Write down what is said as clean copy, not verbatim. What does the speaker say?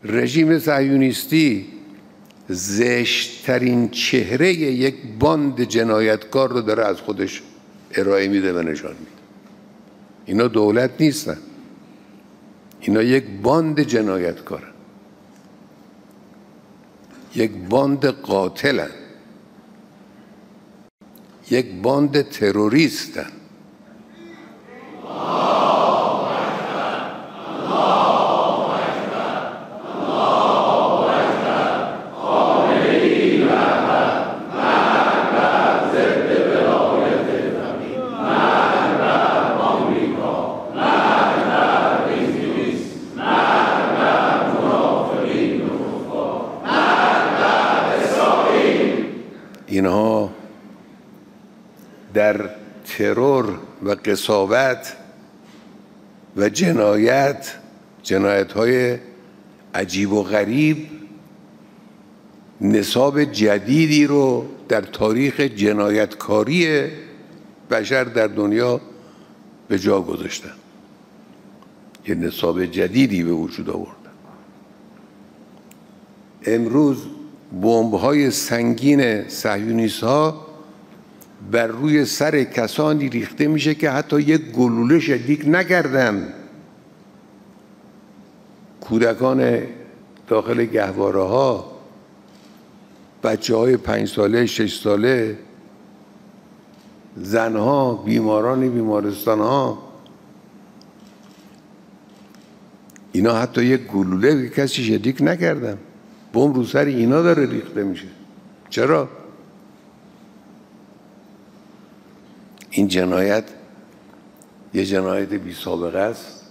رژیم صهیونیستی زشت‌ترین چهره یک باند جنایتکار رو داره از خودش ارائه میده و نشان میده. اینا دولت نیستن، اینا یک باند جنایتکارن، یک باند قاتلن، یک باند تروریستن. اینها در ترور و قساوت و جنایت‌های عجیب و غریب نصاب جدیدی رو در تاریخ جنایتکاری بشر در دنیا به جا گذاشتن. یه نصاب جدیدی به وجود آوردن. امروز بمب‌های سنگین صهیونیست‌ها بر روی سر کسانی ریخته میشه که حتی یک گلوله شلیک نکردن. کودکان داخل گهواره‌ها، بچه‌های 5 ساله، 6 ساله، زنها، بیماران بیمارستان‌ها، اینا حتی یک گلوله به کسی شلیک نکردن. بمب رو سر اینا داره ریخته میشه. چرا؟ این جنایت یه جنایت بی سابقه است.